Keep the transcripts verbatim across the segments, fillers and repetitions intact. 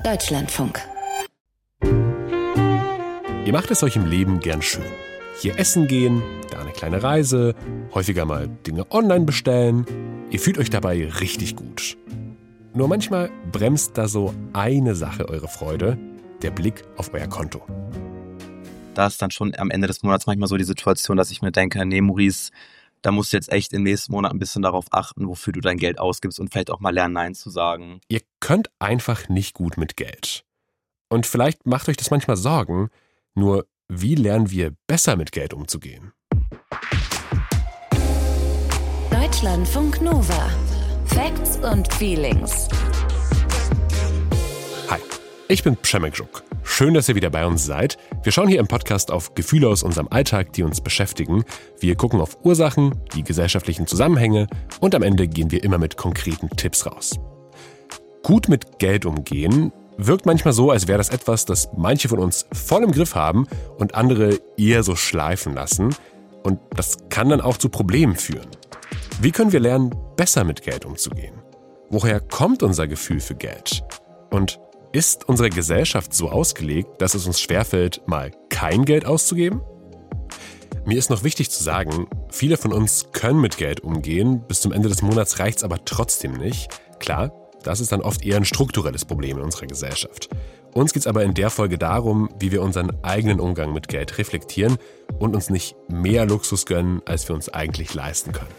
Deutschlandfunk. Ihr macht es euch im Leben gern schön. Hier essen gehen, da eine kleine Reise, häufiger mal Dinge online bestellen. Ihr fühlt euch dabei richtig gut. Nur manchmal bremst da so eine Sache eure Freude, der Blick auf euer Konto. Da ist dann schon am Ende des Monats manchmal so die Situation, dass ich mir denke, nee Maurice, da musst du jetzt echt im nächsten Monat ein bisschen darauf achten, wofür du dein Geld ausgibst und vielleicht auch mal lernen, Nein zu sagen. Ihr könnt einfach nicht gut mit Geld. Und vielleicht macht euch das manchmal Sorgen, nur wie lernen wir besser mit Geld umzugehen? Deutschlandfunk Nova. Facts und Feelings. Hi, ich bin Przemek Żuk. Schön, dass ihr wieder bei uns seid. Wir schauen hier im Podcast auf Gefühle aus unserem Alltag, die uns beschäftigen. Wir gucken auf Ursachen, die gesellschaftlichen Zusammenhänge und am Ende gehen wir immer mit konkreten Tipps raus. Gut mit Geld umgehen wirkt manchmal so, als wäre das etwas, das manche von uns voll im Griff haben und andere eher so schleifen lassen. Und das kann dann auch zu Problemen führen. Wie können wir lernen, besser mit Geld umzugehen? Woher kommt unser Gefühl für Geld? Und ist unsere Gesellschaft so ausgelegt, dass es uns schwerfällt, mal kein Geld auszugeben? Mir ist noch wichtig zu sagen, viele von uns können mit Geld umgehen, bis zum Ende des Monats reicht's aber trotzdem nicht. Klar, das ist dann oft eher ein strukturelles Problem in unserer Gesellschaft. Uns geht's aber in der Folge darum, wie wir unseren eigenen Umgang mit Geld reflektieren und uns nicht mehr Luxus gönnen, als wir uns eigentlich leisten können.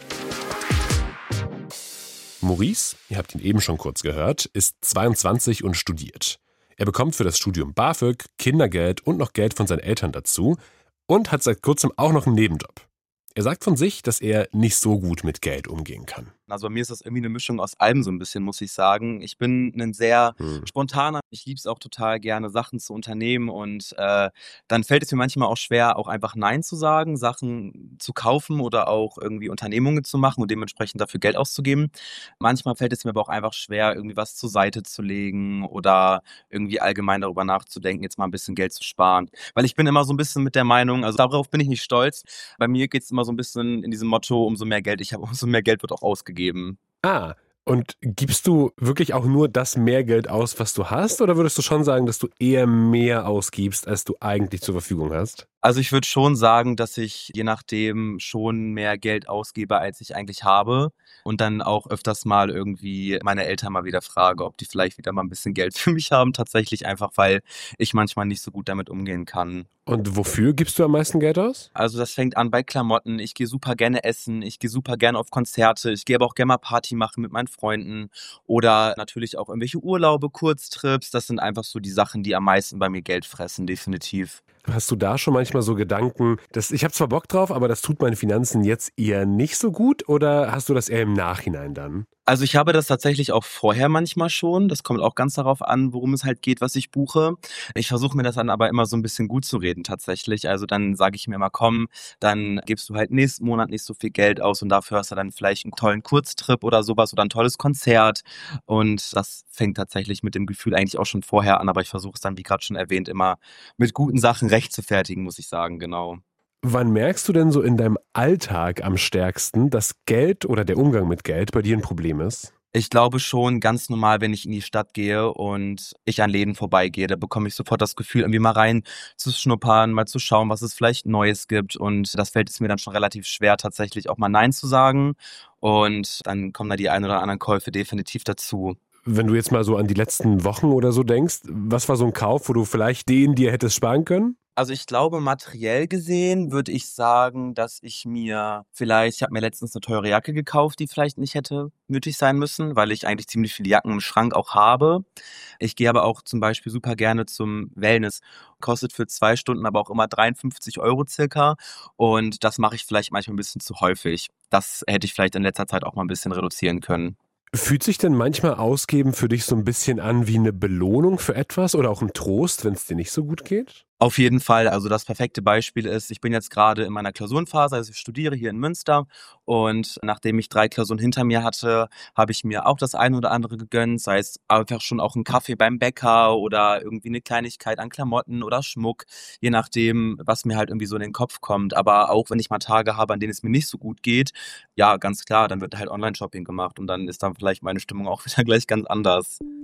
Maurice, ihr habt ihn eben schon kurz gehört, ist zweiundzwanzig und studiert. Er bekommt für das Studium BAföG, Kindergeld und noch Geld von seinen Eltern dazu und hat seit kurzem auch noch einen Nebenjob. Er sagt von sich, dass er nicht so gut mit Geld umgehen kann. Also bei mir ist das irgendwie eine Mischung aus allem so ein bisschen, muss ich sagen. Ich bin ein sehr hm. spontaner, ich liebe es auch total gerne, Sachen zu unternehmen und äh, dann fällt es mir manchmal auch schwer, auch einfach Nein zu sagen, Sachen zu kaufen oder auch irgendwie Unternehmungen zu machen und dementsprechend dafür Geld auszugeben. Manchmal fällt es mir aber auch einfach schwer, irgendwie was zur Seite zu legen oder irgendwie allgemein darüber nachzudenken, jetzt mal ein bisschen Geld zu sparen. Weil ich bin immer so ein bisschen mit der Meinung, also darauf bin ich nicht stolz, bei mir geht es immer so ein bisschen in diesem Motto, umso mehr Geld ich habe, umso mehr Geld wird auch ausgegeben. Ah, und gibst du wirklich auch nur das mehr Geld aus, was du hast? Oder würdest du schon sagen, dass du eher mehr ausgibst, als du eigentlich zur Verfügung hast? Also ich würde schon sagen, dass ich je nachdem schon mehr Geld ausgebe, als ich eigentlich habe. Und dann auch öfters mal irgendwie meine Eltern mal wieder frage, ob die vielleicht wieder mal ein bisschen Geld für mich haben. Tatsächlich einfach, weil ich manchmal nicht so gut damit umgehen kann. Und wofür gibst du am meisten Geld aus? Also das fängt an bei Klamotten. Ich gehe super gerne essen. Ich gehe super gerne auf Konzerte. Ich gehe aber auch gerne mal Party machen mit meinen Freunden. Oder natürlich auch irgendwelche Urlaube, Kurztrips. Das sind einfach so die Sachen, die am meisten bei mir Geld fressen, definitiv. Hast du da schon manchmal so Gedanken, dass ich habe zwar Bock drauf, aber das tut meinen Finanzen jetzt eher nicht so gut? Oder hast du das eher im Nachhinein dann? Also ich habe das tatsächlich auch vorher manchmal schon. Das kommt auch ganz darauf an, worum es halt geht, was ich buche. Ich versuche mir das dann aber immer so ein bisschen gut zu reden tatsächlich. Also dann sage ich mir immer, komm, dann gibst du halt nächsten Monat nicht so viel Geld aus und dafür hast du dann vielleicht einen tollen Kurztrip oder sowas oder ein tolles Konzert. Und das fängt tatsächlich mit dem Gefühl eigentlich auch schon vorher an. Aber ich versuche es dann, wie gerade schon erwähnt, immer mit guten Sachen rechtfertigen, muss ich sagen, genau. Wann merkst du denn so in deinem Alltag am stärksten, dass Geld oder der Umgang mit Geld bei dir ein Problem ist? Ich glaube schon ganz normal, wenn ich in die Stadt gehe und ich an Läden vorbeigehe, da bekomme ich sofort das Gefühl, irgendwie mal rein zu schnuppern, mal zu schauen, was es vielleicht Neues gibt. Und das fällt es mir dann schon relativ schwer, tatsächlich auch mal Nein zu sagen. Und dann kommen da die ein oder anderen Käufe definitiv dazu. Wenn du jetzt mal so an die letzten Wochen oder so denkst, was war so ein Kauf, wo du vielleicht den dir hättest sparen können? Also ich glaube, materiell gesehen würde ich sagen, dass ich mir vielleicht, ich habe mir letztens eine teure Jacke gekauft, die vielleicht nicht hätte nötig sein müssen, weil ich eigentlich ziemlich viele Jacken im Schrank auch habe. Ich gehe aber auch zum Beispiel super gerne zum Wellness. Kostet für zwei Stunden aber auch immer dreiundfünfzig Euro circa. Und das mache ich vielleicht manchmal ein bisschen zu häufig. Das hätte ich vielleicht in letzter Zeit auch mal ein bisschen reduzieren können. Fühlt sich denn manchmal Ausgeben für dich so ein bisschen an wie eine Belohnung für etwas oder auch ein Trost, wenn es dir nicht so gut geht? Auf jeden Fall, also das perfekte Beispiel ist, ich bin jetzt gerade in meiner Klausurenphase, also ich studiere hier in Münster und nachdem ich drei Klausuren hinter mir hatte, habe ich mir auch das eine oder andere gegönnt, sei es einfach schon auch ein Kaffee beim Bäcker oder irgendwie eine Kleinigkeit an Klamotten oder Schmuck, je nachdem, was mir halt irgendwie so in den Kopf kommt. Aber auch wenn ich mal Tage habe, an denen es mir nicht so gut geht, ja, ganz klar, dann wird halt Online-Shopping gemacht und dann ist dann vielleicht meine Stimmung auch wieder gleich ganz anders.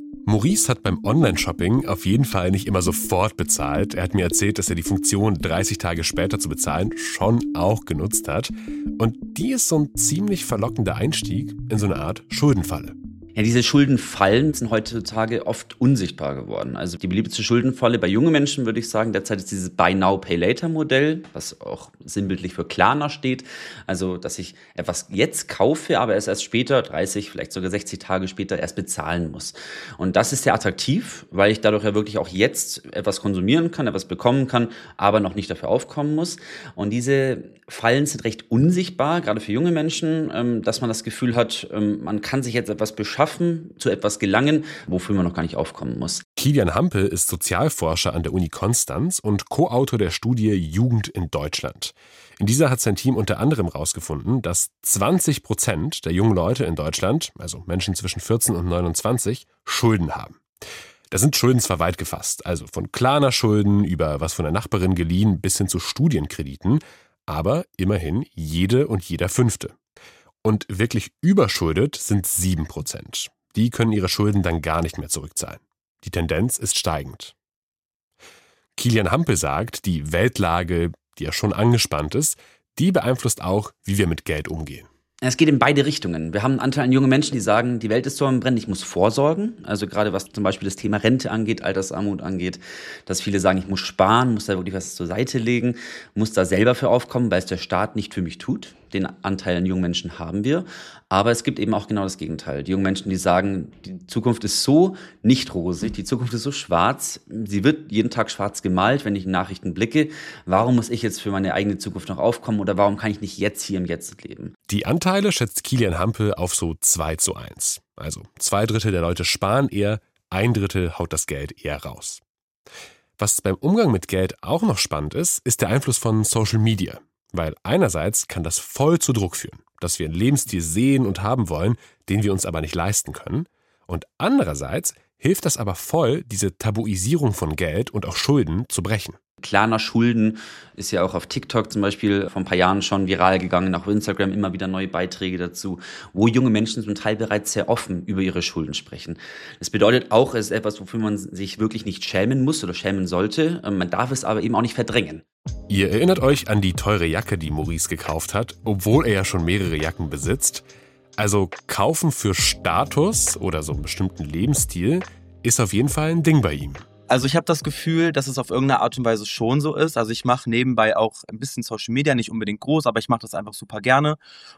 Maurice hat beim Online-Shopping auf jeden Fall nicht immer sofort bezahlt. Er hat mir erzählt, dass er die Funktion dreißig Tage später zu bezahlen schon auch genutzt hat. Und die ist so ein ziemlich verlockender Einstieg in so eine Art Schuldenfalle. Ja, diese Schuldenfallen sind heutzutage oft unsichtbar geworden. Also die beliebteste Schuldenfalle bei jungen Menschen, würde ich sagen, derzeit ist dieses Buy Now, Pay Later Modell, was auch sinnbildlich für Klarna steht. Also, dass ich etwas jetzt kaufe, aber es erst später, dreißig, vielleicht sogar sechzig Tage später erst bezahlen muss. Und das ist sehr attraktiv, weil ich dadurch ja wirklich auch jetzt etwas konsumieren kann, etwas bekommen kann, aber noch nicht dafür aufkommen muss. Und diese Fallen sind recht unsichtbar, gerade für junge Menschen, dass man das Gefühl hat, man kann sich jetzt etwas beschaffen, zu etwas gelangen, wofür man noch gar nicht aufkommen muss. Kilian Hampe ist Sozialforscher an der Uni Konstanz und Co-Autor der Studie Jugend in Deutschland. In dieser hat sein Team unter anderem herausgefunden, dass zwanzig Prozent der jungen Leute in Deutschland, also Menschen zwischen vierzehn und neunundzwanzig, Schulden haben. Da sind Schulden zwar weit gefasst, also von Klarna-Schulden über was von der Nachbarin geliehen bis hin zu Studienkrediten, aber immerhin jede und jeder Fünfte. Und wirklich überschuldet sind sieben Prozent. Die können ihre Schulden dann gar nicht mehr zurückzahlen. Die Tendenz ist steigend. Kilian Hampe sagt, die Weltlage, die ja schon angespannt ist, die beeinflusst auch, wie wir mit Geld umgehen. Es geht in beide Richtungen. Wir haben einen Anteil an jungen Menschen, die sagen, die Welt ist so am Brennen, ich muss vorsorgen. Also gerade was zum Beispiel das Thema Rente angeht, Altersarmut angeht, dass viele sagen, ich muss sparen, muss da wirklich was zur Seite legen, muss da selber für aufkommen, weil es der Staat nicht für mich tut. Den Anteil an jungen Menschen haben wir. Aber es gibt eben auch genau das Gegenteil. Die jungen Menschen, die sagen, die Zukunft ist so nicht rosig, die Zukunft ist so schwarz, sie wird jeden Tag schwarz gemalt, wenn ich in Nachrichten blicke. Warum muss ich jetzt für meine eigene Zukunft noch aufkommen oder warum kann ich nicht jetzt hier im Jetzt leben? Die Anteile schätzt Kilian Hampe auf so zwei zu eins. Also zwei Drittel der Leute sparen eher, ein Drittel haut das Geld eher raus. Was beim Umgang mit Geld auch noch spannend ist, ist der Einfluss von Social Media. Weil einerseits kann das voll zu Druck führen, dass wir einen Lebensstil sehen und haben wollen, den wir uns aber nicht leisten können. Und andererseits hilft das aber voll, diese Tabuisierung von Geld und auch Schulden zu brechen. Klarna Schulden ist ja auch auf TikTok zum Beispiel vor ein paar Jahren schon viral gegangen, auch auf Instagram immer wieder neue Beiträge dazu, wo junge Menschen zum Teil bereits sehr offen über ihre Schulden sprechen. Das bedeutet auch, es ist etwas, wofür man sich wirklich nicht schämen muss oder schämen sollte. Man darf es aber eben auch nicht verdrängen. Ihr erinnert euch an die teure Jacke, die Maurice gekauft hat, obwohl er ja schon mehrere Jacken besitzt. Also kaufen für Status oder so einen bestimmten Lebensstil ist auf jeden Fall ein Ding bei ihm. Also ich habe das Gefühl, dass es auf irgendeine Art und Weise schon so ist. Also ich mache nebenbei auch ein bisschen Social Media, nicht unbedingt groß, aber ich mache das einfach super gerne.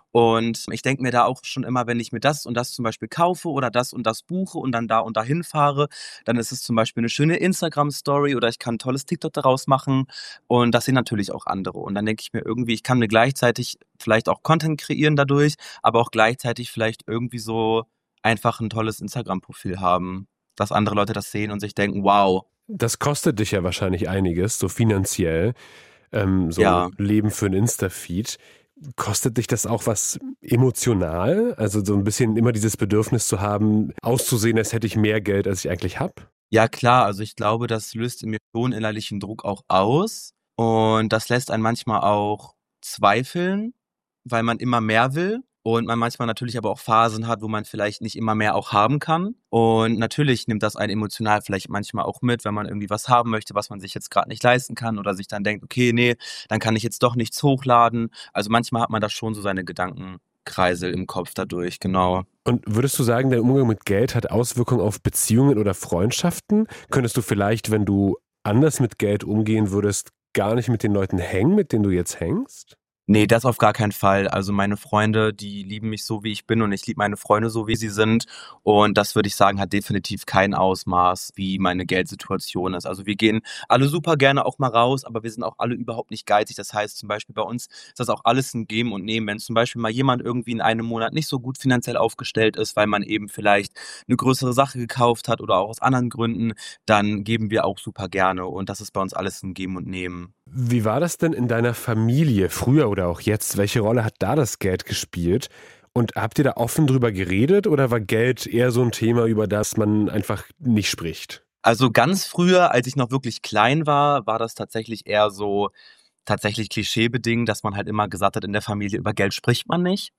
Und ich denke mir da auch schon immer, wenn ich mir das und das zum Beispiel kaufe oder das und das buche und dann da und dahin fahre, dann ist es zum Beispiel eine schöne Instagram-Story oder ich kann ein tolles TikTok daraus machen. Und das sehen natürlich auch andere. Und dann denke ich mir irgendwie, ich kann mir gleichzeitig vielleicht auch Content kreieren dadurch, aber auch gleichzeitig vielleicht irgendwie so einfach ein tolles Instagram-Profil haben, dass andere Leute das sehen und sich denken, wow. Das kostet dich ja wahrscheinlich einiges, so finanziell, ähm, so Ja. Leben für ein Insta-Feed. Kostet dich das auch was emotional? Also so ein bisschen immer dieses Bedürfnis zu haben, auszusehen, als hätte ich mehr Geld, als ich eigentlich habe? Ja klar, also ich glaube, das löst in mir schon innerlichen Druck auch aus und das lässt einen manchmal auch zweifeln, weil man immer mehr will. Und man manchmal natürlich aber auch Phasen hat, wo man vielleicht nicht immer mehr auch haben kann. Und natürlich nimmt das einen emotional vielleicht manchmal auch mit, wenn man irgendwie was haben möchte, was man sich jetzt gerade nicht leisten kann oder sich dann denkt, okay, nee, dann kann ich jetzt doch nichts hochladen. Also manchmal hat man da schon so seine Gedankenkreisel im Kopf dadurch, genau. Und würdest du sagen, der Umgang mit Geld hat Auswirkungen auf Beziehungen oder Freundschaften? Könntest du vielleicht, wenn du anders mit Geld umgehen würdest, gar nicht mit den Leuten hängen, mit denen du jetzt hängst? Nee, das auf gar keinen Fall. Also meine Freunde, die lieben mich so, wie ich bin und ich liebe meine Freunde so, wie sie sind. Und das würde ich sagen, hat definitiv kein Ausmaß, wie meine Geldsituation ist. Also wir gehen alle super gerne auch mal raus, aber wir sind auch alle überhaupt nicht geizig. Das heißt zum Beispiel bei uns ist das auch alles ein Geben und Nehmen. Wenn zum Beispiel mal jemand irgendwie in einem Monat nicht so gut finanziell aufgestellt ist, weil man eben vielleicht eine größere Sache gekauft hat oder auch aus anderen Gründen, dann geben wir auch super gerne. Und das ist bei uns alles ein Geben und Nehmen. Wie war das denn in deiner Familie, früher oder auch jetzt? Welche Rolle hat da das Geld gespielt? Und habt ihr da offen drüber geredet oder war Geld eher so ein Thema, über das man einfach nicht spricht? Also ganz früher, als ich noch wirklich klein war, war das tatsächlich eher so tatsächlich klischeebedingt, dass man halt immer gesagt hat, in der Familie über Geld spricht man nicht.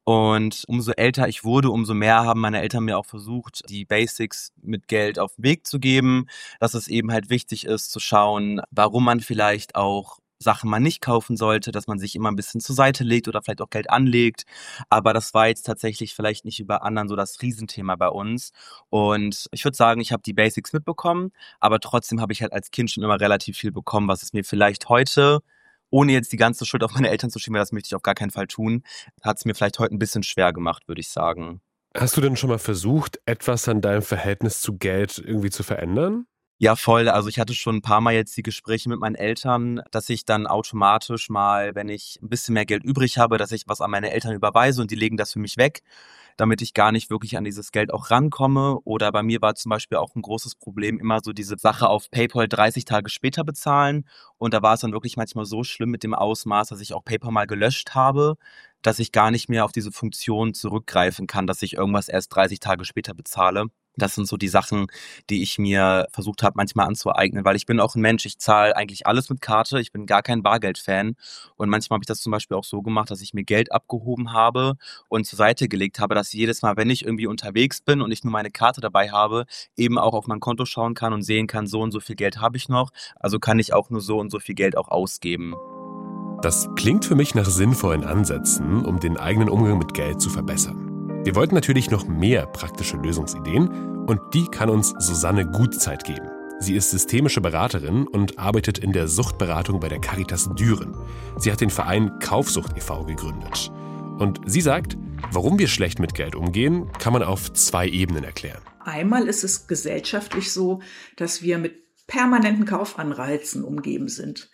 Und umso älter ich wurde, umso mehr haben meine Eltern mir auch versucht, die Basics mit Geld auf den Weg zu geben, dass es eben halt wichtig ist zu schauen, warum man vielleicht auch Sachen man nicht kaufen sollte, dass man sich immer ein bisschen zur Seite legt oder vielleicht auch Geld anlegt. Aber das war jetzt tatsächlich vielleicht nicht über anderen so das Riesenthema bei uns. Und ich würde sagen, ich habe die Basics mitbekommen, aber trotzdem habe ich halt als Kind schon immer relativ viel bekommen, was es mir vielleicht heute, ohne jetzt die ganze Schuld auf meine Eltern zu schieben, weil das möchte ich auf gar keinen Fall tun, hat es mir vielleicht heute ein bisschen schwer gemacht, würde ich sagen. Hast du denn schon mal versucht, etwas an deinem Verhältnis zu Geld irgendwie zu verändern? Ja, voll. Also ich hatte schon ein paar Mal jetzt die Gespräche mit meinen Eltern, dass ich dann automatisch mal, wenn ich ein bisschen mehr Geld übrig habe, dass ich was an meine Eltern überweise und die legen das für mich weg, damit ich gar nicht wirklich an dieses Geld auch rankomme. Oder bei mir war zum Beispiel auch ein großes Problem immer so diese Sache auf PayPal dreißig Tage später bezahlen. Und da war es dann wirklich manchmal so schlimm mit dem Ausmaß, dass ich auch PayPal mal gelöscht habe, dass ich gar nicht mehr auf diese Funktion zurückgreifen kann, dass ich irgendwas erst dreißig Tage später bezahle. Das sind so die Sachen, die ich mir versucht habe, manchmal anzueignen, weil ich bin auch ein Mensch, ich zahle eigentlich alles mit Karte, ich bin gar kein Bargeld-Fan und manchmal habe ich das zum Beispiel auch so gemacht, dass ich mir Geld abgehoben habe und zur Seite gelegt habe, dass jedes Mal, wenn ich irgendwie unterwegs bin und ich nur meine Karte dabei habe, eben auch auf mein Konto schauen kann und sehen kann, so und so viel Geld habe ich noch, also kann ich auch nur so und so viel Geld auch ausgeben. Das klingt für mich nach sinnvollen Ansätzen, um den eigenen Umgang mit Geld zu verbessern. Wir wollten natürlich noch mehr praktische Lösungsideen und die kann uns Susanne Gutzeit geben. Sie ist systemische Beraterin und arbeitet in der Suchtberatung bei der Caritas Düren. Sie hat den Verein Kaufsucht e V gegründet. Und sie sagt, warum wir schlecht mit Geld umgehen, kann man auf zwei Ebenen erklären. Einmal ist es gesellschaftlich so, dass wir mit permanenten Kaufanreizen umgeben sind.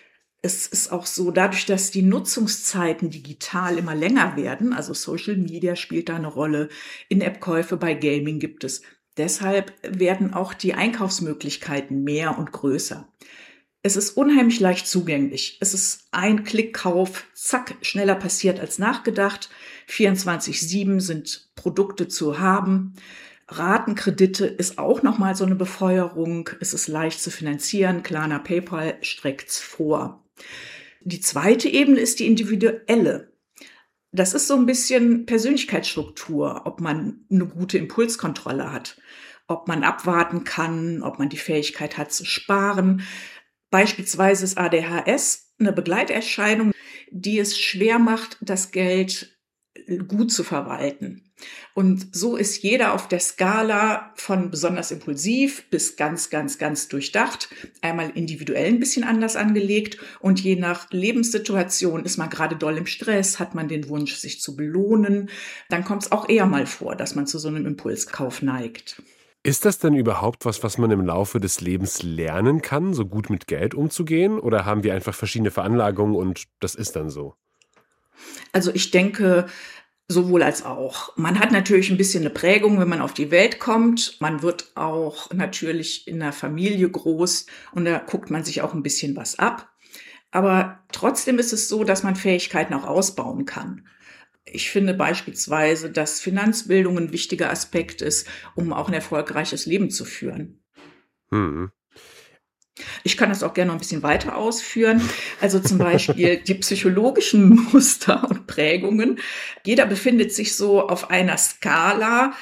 Es ist auch so, dadurch, dass die Nutzungszeiten digital immer länger werden, also Social Media spielt da eine Rolle, In-App-Käufe bei Gaming gibt es. Deshalb werden auch die Einkaufsmöglichkeiten mehr und größer. Es ist unheimlich leicht zugänglich. Es ist ein Klickkauf, zack, schneller passiert als nachgedacht. vierundzwanzig sieben sind Produkte zu haben. Ratenkredite ist auch nochmal so eine Befeuerung. Es ist leicht zu finanzieren. Klarna, PayPal streckt's vor. Die zweite Ebene ist die individuelle. Das ist so ein bisschen Persönlichkeitsstruktur, ob man eine gute Impulskontrolle hat, ob man abwarten kann, ob man die Fähigkeit hat zu sparen. Beispielsweise ist A D H S eine Begleiterscheinung, die es schwer macht, das Geld gut zu verwalten. Und so ist jeder auf der Skala von besonders impulsiv bis ganz, ganz, ganz durchdacht, einmal individuell ein bisschen anders angelegt und je nach Lebenssituation ist man gerade doll im Stress, hat man den Wunsch, sich zu belohnen, dann kommt es auch eher mal vor, dass man zu so einem Impulskauf neigt. Ist das denn überhaupt was, was man im Laufe des Lebens lernen kann, so gut mit Geld umzugehen? Oder haben wir einfach verschiedene Veranlagungen und das ist dann so? Also ich denke, sowohl als auch. Man hat natürlich ein bisschen eine Prägung, wenn man auf die Welt kommt. Man wird auch natürlich in einer Familie groß und da guckt man sich auch ein bisschen was ab. Aber trotzdem ist es so, dass man Fähigkeiten auch ausbauen kann. Ich finde beispielsweise, dass Finanzbildung ein wichtiger Aspekt ist, um auch ein erfolgreiches Leben zu führen. Hm. Ich kann das auch gerne noch ein bisschen weiter ausführen. Also zum Beispiel die psychologischen Muster und Prägungen. Jeder befindet sich so auf einer Skala,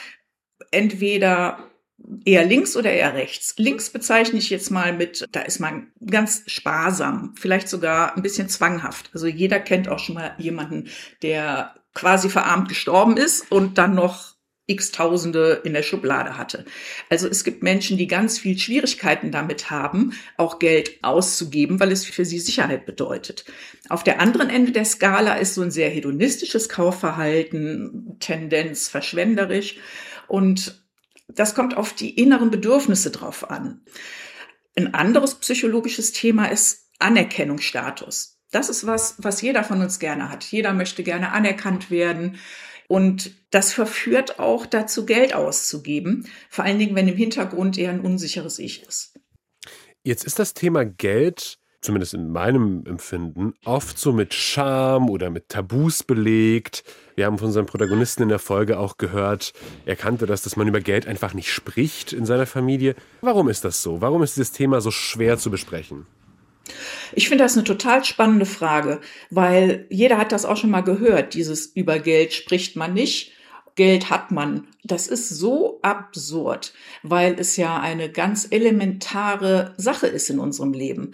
entweder eher links oder eher rechts. Links bezeichne ich jetzt mal mit, da ist man ganz sparsam, vielleicht sogar ein bisschen zwanghaft. Also jeder kennt auch schon mal jemanden, der quasi verarmt gestorben ist und dann noch x Tausende in der Schublade hatte. Also es gibt Menschen, die ganz viel Schwierigkeiten damit haben, auch Geld auszugeben, weil es für sie Sicherheit bedeutet. Auf der anderen Ende der Skala ist so ein sehr hedonistisches Kaufverhalten, Tendenz verschwenderisch und das kommt auf die inneren Bedürfnisse drauf an. Ein anderes psychologisches Thema ist Anerkennungsstatus. Das ist was, was jeder von uns gerne hat. Jeder möchte gerne anerkannt werden. Und das verführt auch dazu, Geld auszugeben, vor allen Dingen, wenn im Hintergrund eher ein unsicheres Ich ist. Jetzt ist das Thema Geld, zumindest in meinem Empfinden, oft so mit Scham oder mit Tabus belegt. Wir haben von unserem Protagonisten in der Folge auch gehört, er kannte das, dass man über Geld einfach nicht spricht in seiner Familie. Warum ist das so? Warum ist dieses Thema so schwer zu besprechen? Ich finde das eine total spannende Frage, weil jeder hat das auch schon mal gehört, dieses über Geld spricht man nicht, Geld hat man. Das ist so absurd, weil es ja eine ganz elementare Sache ist in unserem Leben.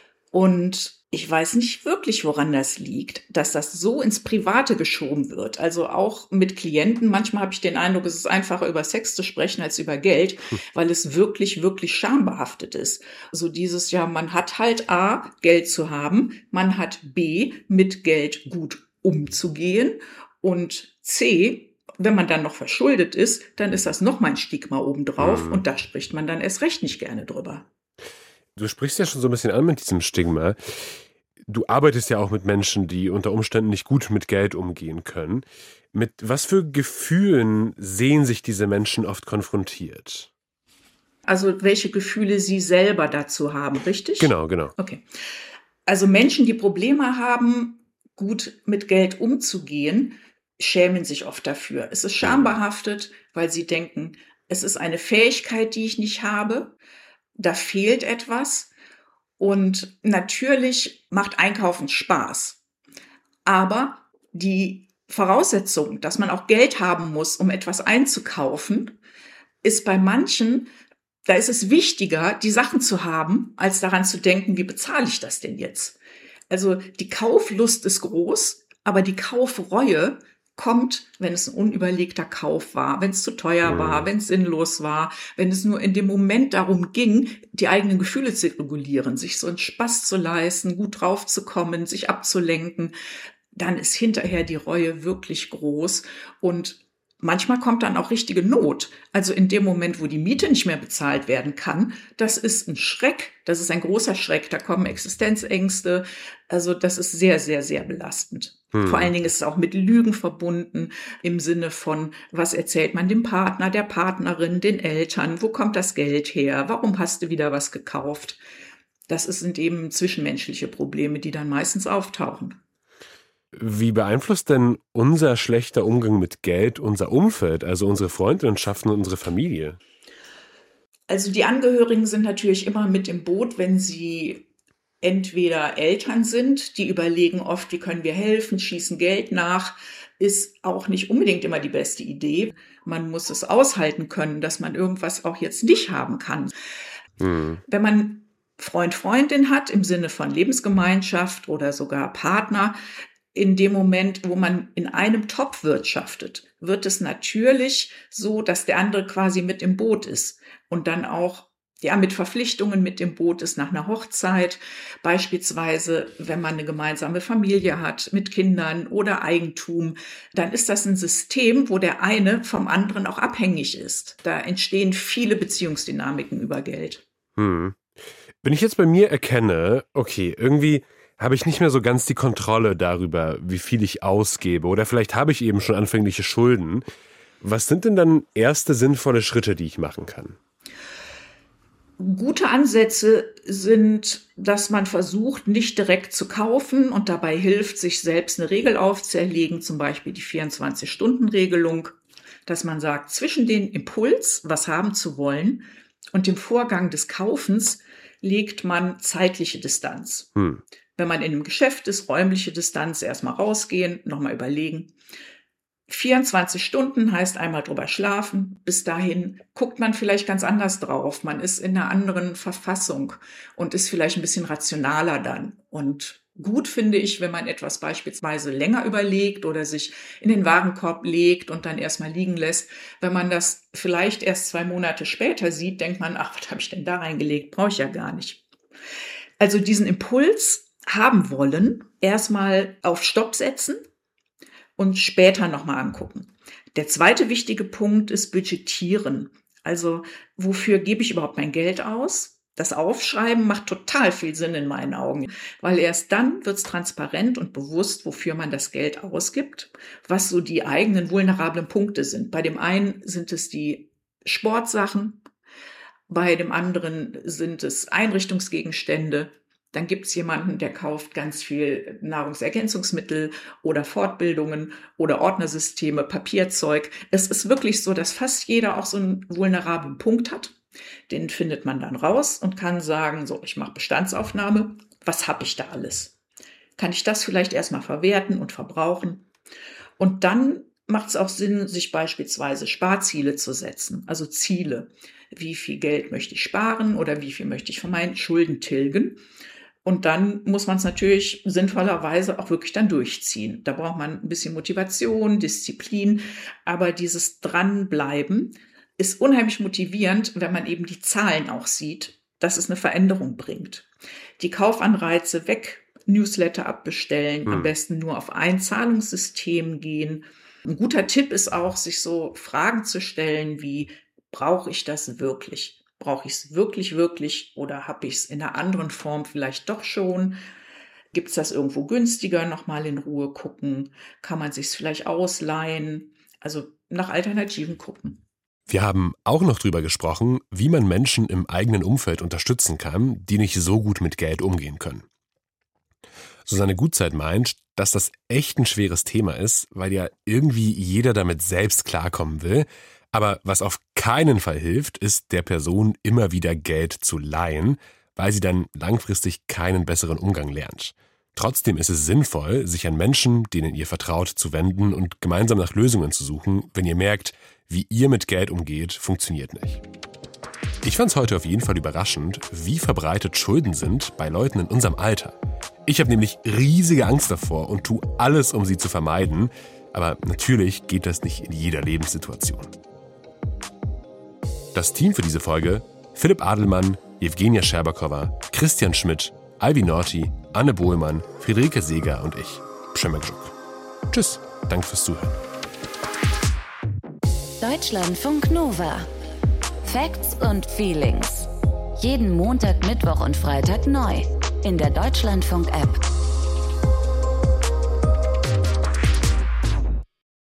Und ich weiß nicht wirklich, woran das liegt, dass das so ins Private geschoben wird. Also auch mit Klienten. Manchmal habe ich den Eindruck, es ist einfacher, über Sex zu sprechen als über Geld, weil es wirklich, wirklich schambehaftet ist. So dieses, ja, man hat halt A, Geld zu haben, man hat B, mit Geld gut umzugehen und C, wenn man dann noch verschuldet ist, dann ist das noch mal ein Stigma obendrauf, mhm. und da spricht man dann erst recht nicht gerne drüber. Du sprichst ja schon so ein bisschen an mit diesem Stigma. Du arbeitest ja auch mit Menschen, die unter Umständen nicht gut mit Geld umgehen können. Mit was für Gefühlen sehen sich diese Menschen oft konfrontiert? Also welche Gefühle sie selber dazu haben, richtig? Genau, genau. Okay. Also Menschen, die Probleme haben, gut mit Geld umzugehen, schämen sich oft dafür. Es ist schambehaftet, weil sie denken, es ist eine Fähigkeit, die ich nicht habe. Da fehlt etwas. Und natürlich macht Einkaufen Spaß. Aber die Voraussetzung, dass man auch Geld haben muss, um etwas einzukaufen, ist bei manchen, da ist es wichtiger, die Sachen zu haben, als daran zu denken, wie bezahle ich das denn jetzt? Also die Kauflust ist groß, aber die Kaufreue kommt, wenn es ein unüberlegter Kauf war, wenn es zu teuer war, wenn es sinnlos war, wenn es nur in dem Moment darum ging, die eigenen Gefühle zu regulieren, sich so einen Spaß zu leisten, gut draufzukommen, sich abzulenken, dann ist hinterher die Reue wirklich groß und manchmal kommt dann auch richtige Not. Also in dem Moment, wo die Miete nicht mehr bezahlt werden kann, das ist ein Schreck, das ist ein großer Schreck, da kommen Existenzängste. Also das ist sehr, sehr, sehr belastend. Hm. Vor allen Dingen ist es auch mit Lügen verbunden, im Sinne von, was erzählt man dem Partner, der Partnerin, den Eltern, wo kommt das Geld her, warum hast du wieder was gekauft? Das sind eben zwischenmenschliche Probleme, die dann meistens auftauchen. Wie beeinflusst denn unser schlechter Umgang mit Geld unser Umfeld, also unsere Freundschaften und unsere Familie? Also die Angehörigen sind natürlich immer mit im Boot, wenn sie entweder Eltern sind, die überlegen oft, wie können wir helfen, schießen Geld nach, ist auch nicht unbedingt immer die beste Idee. Man muss es aushalten können, dass man irgendwas auch jetzt nicht haben kann. Hm. Wenn man Freund, Freundin hat, im Sinne von Lebensgemeinschaft oder sogar Partner, in dem Moment, wo man in einem Topf wirtschaftet, wird es natürlich so, dass der andere quasi mit im Boot ist und dann auch ja mit Verpflichtungen mit im Boot ist nach einer Hochzeit, beispielsweise wenn man eine gemeinsame Familie hat mit Kindern oder Eigentum, dann ist das ein System, wo der eine vom anderen auch abhängig ist. Da entstehen viele Beziehungsdynamiken über Geld. Hm. Wenn ich jetzt bei mir erkenne, okay, irgendwie habe ich nicht mehr so ganz die Kontrolle darüber, wie viel ich ausgebe oder vielleicht habe ich eben schon anfängliche Schulden. Was sind denn dann erste sinnvolle Schritte, die ich machen kann? Gute Ansätze sind, dass man versucht, nicht direkt zu kaufen und dabei hilft, sich selbst eine Regel aufzuerlegen, zum Beispiel die vierundzwanzig-Stunden-Regelung, dass man sagt, zwischen den Impuls, was haben zu wollen, und dem Vorgang des Kaufens legt man zeitliche Distanz. Hm. Wenn man in einem Geschäft ist, räumliche Distanz, erstmal rausgehen, nochmal überlegen. vierundzwanzig Stunden heißt einmal drüber schlafen. Bis dahin guckt man vielleicht ganz anders drauf. Man ist in einer anderen Verfassung und ist vielleicht ein bisschen rationaler dann. Und gut finde ich, wenn man etwas beispielsweise länger überlegt oder sich in den Warenkorb legt und dann erstmal liegen lässt. Wenn man das vielleicht erst zwei Monate später sieht, denkt man, ach, was habe ich denn da reingelegt? Brauche ich ja gar nicht. Also diesen Impuls haben wollen, erstmal auf Stopp setzen und später nochmal angucken. Der zweite wichtige Punkt ist Budgetieren. Also wofür gebe ich überhaupt mein Geld aus? Das Aufschreiben macht total viel Sinn in meinen Augen, weil erst dann wird es transparent und bewusst, wofür man das Geld ausgibt, was so die eigenen vulnerablen Punkte sind. Bei dem einen sind es die Sportsachen, bei dem anderen sind es Einrichtungsgegenstände. Dann gibt es jemanden, der kauft ganz viel Nahrungsergänzungsmittel oder Fortbildungen oder Ordnersysteme, Papierzeug. Es ist wirklich so, dass fast jeder auch so einen vulnerablen Punkt hat. Den findet man dann raus und kann sagen, so, ich mache Bestandsaufnahme. Was habe ich da alles? Kann ich das vielleicht erstmal verwerten und verbrauchen? Und dann macht es auch Sinn, sich beispielsweise Sparziele zu setzen, also Ziele. Wie viel Geld möchte ich sparen oder wie viel möchte ich von meinen Schulden tilgen? Und dann muss man es natürlich sinnvollerweise auch wirklich dann durchziehen. Da braucht man ein bisschen Motivation, Disziplin, aber dieses Dranbleiben ist unheimlich motivierend, wenn man eben die Zahlen auch sieht, dass es eine Veränderung bringt. Die Kaufanreize weg, Newsletter abbestellen, hm. am besten nur auf ein Zahlungssystem gehen. Ein guter Tipp ist auch, sich so Fragen zu stellen wie, brauche ich das wirklich? Brauche ich es wirklich, wirklich oder habe ich es in einer anderen Form vielleicht doch schon? Gibt es das irgendwo günstiger? Nochmal in Ruhe gucken. Kann man sich es vielleicht ausleihen? Also nach Alternativen gucken. Wir haben auch noch drüber gesprochen, wie man Menschen im eigenen Umfeld unterstützen kann, die nicht so gut mit Geld umgehen können. Susanne Gutzeit meint, dass das echt ein schweres Thema ist, weil ja irgendwie jeder damit selbst klarkommen will. Aber was auf keinen Fall hilft, ist, der Person immer wieder Geld zu leihen, weil sie dann langfristig keinen besseren Umgang lernt. Trotzdem ist es sinnvoll, sich an Menschen, denen ihr vertraut, zu wenden und gemeinsam nach Lösungen zu suchen, wenn ihr merkt, wie ihr mit Geld umgeht, funktioniert nicht. Ich fand es heute auf jeden Fall überraschend, wie verbreitet Schulden sind bei Leuten in unserem Alter. Ich habe nämlich riesige Angst davor und tue alles, um sie zu vermeiden. Aber natürlich geht das nicht in jeder Lebenssituation. Das Team für diese Folge: Philipp Adelmann, Evgenia Scherbakowa, Christian Schmidt, Alvi Norti, Anne Bohlmann, Friederike Seeger und ich, Przemek Żuk. Tschüss, danke fürs Zuhören. Deutschlandfunk Nova. Facts und Feelings. Jeden Montag, Mittwoch und Freitag neu in der Deutschlandfunk-App.